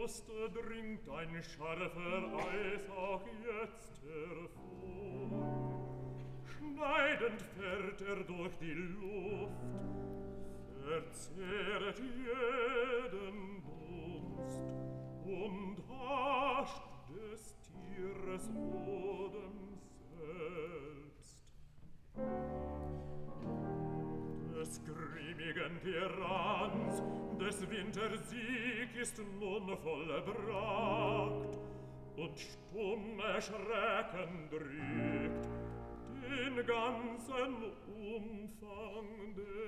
Brust dringt ein scharfer Eis auch jetzt hervor. Schneidend fährt durch die Luft, verzehret jeden Dunst und hascht des Tieres Odem selbst. Des grimmigen Tyranns, des Wintersieg ist nun vollbracht, und stumm erschrecken drückt den ganzen Umfang der